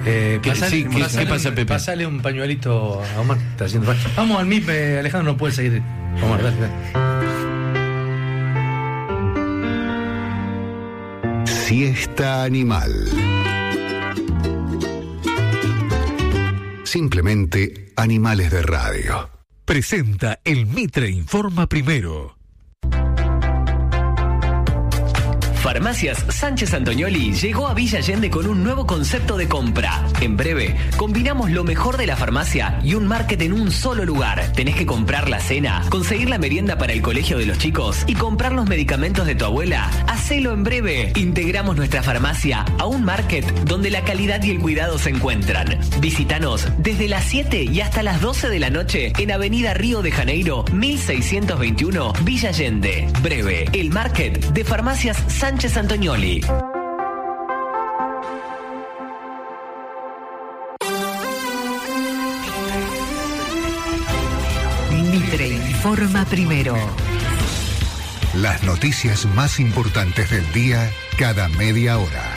¿Qué pasa, Pepe? Pasale un pañuelito a Omar, está haciendo falta. Vamos al MIP, Alejandro no puede seguir. Omar, dale. Siesta Animal. Simplemente animales de radio. Presenta el Mitre Informa Primero. Farmacias Sánchez Antonioli llegó a Villa Allende con un nuevo concepto de compra. En breve, combinamos lo mejor de la farmacia y un market en un solo lugar. Tenés que comprar la cena, conseguir la merienda para el colegio de los chicos y comprar los medicamentos de tu abuela. Hacelo en breve. Integramos nuestra farmacia a un market donde la calidad y el cuidado se encuentran. Visítanos desde las 7 y hasta las 12 de la noche en Avenida Río de Janeiro, 1621, Villa Allende. Breve, el market de Farmacias Sánchez Antonioli. Mitre Informa Primero. Las noticias más importantes del día cada media hora.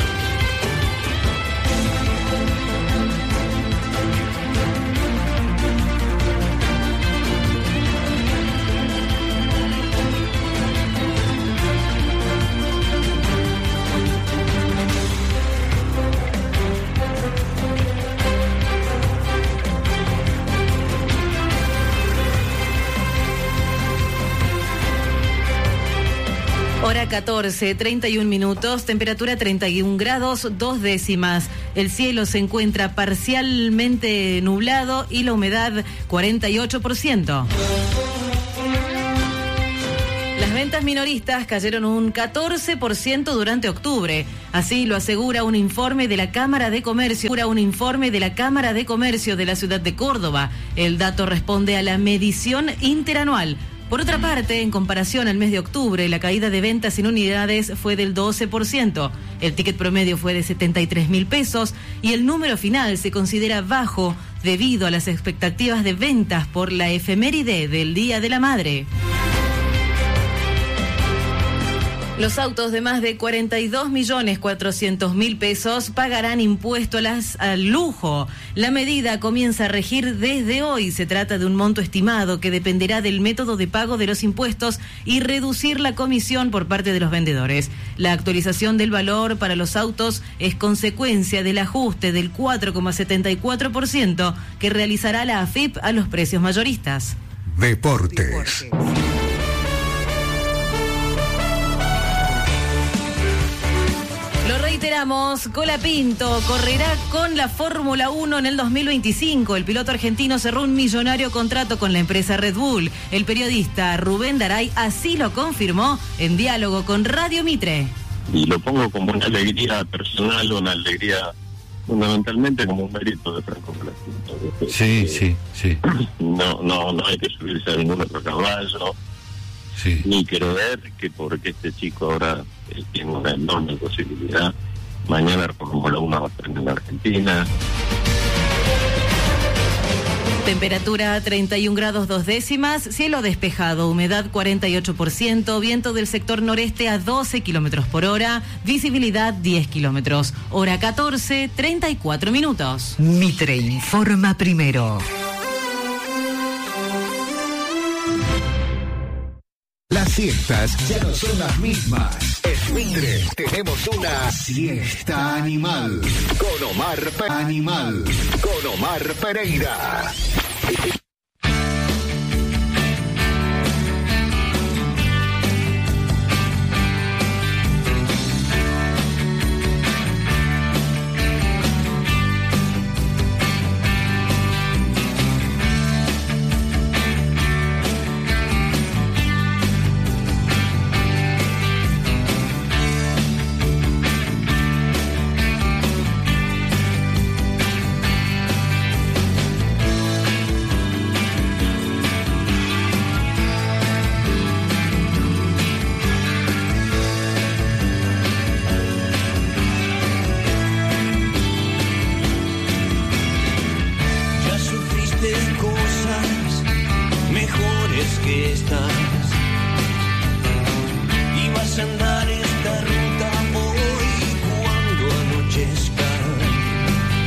Hora 14, 31 minutos, temperatura 31 grados, 2 décimas. El cielo se encuentra parcialmente nublado y la humedad 48%. Las ventas minoristas cayeron un 14% durante octubre. Así lo asegura un informe de la Cámara de Comercio. De la ciudad de Córdoba. El dato responde a la medición interanual. Por otra parte, en comparación al mes de octubre, la caída de ventas en unidades fue del 12%. El ticket promedio fue de 73.000 pesos y el número final se considera bajo debido a las expectativas de ventas por la efeméride del Día de la Madre. Los autos de más de 42.400.000 pesos pagarán impuesto al lujo. La medida comienza a regir desde hoy. Se trata de un monto estimado que dependerá del método de pago de los impuestos y reducir la comisión por parte de los vendedores. La actualización del valor para los autos es consecuencia del ajuste del 4,74% que realizará la AFIP a los precios mayoristas. Deportes. Lo reiteramos, Colapinto correrá con la Fórmula 1 en el 2025. El piloto argentino cerró un millonario contrato con la empresa Red Bull. El periodista Rubén Daray así lo confirmó en diálogo con Radio Mitre. Y lo pongo como una alegría personal, una alegría fundamentalmente como un mérito de Franco Colapinto. Sí. No hay que subirse a ningún otro caballo. Sí. Ni creer que porque este chico ahora tiene una enorme posibilidad, mañana la Fórmula 1 va a estar en Argentina. Temperatura 31 grados 2 décimas, cielo despejado, humedad 48%, viento del sector noreste a 12 kilómetros por hora, visibilidad 10 kilómetros. Hora 14, 34 minutos. Mitre Informa Primero. Las siestas ya no son las mismas. En Mitre tenemos una siesta animal. Con Omar Pereira. que esta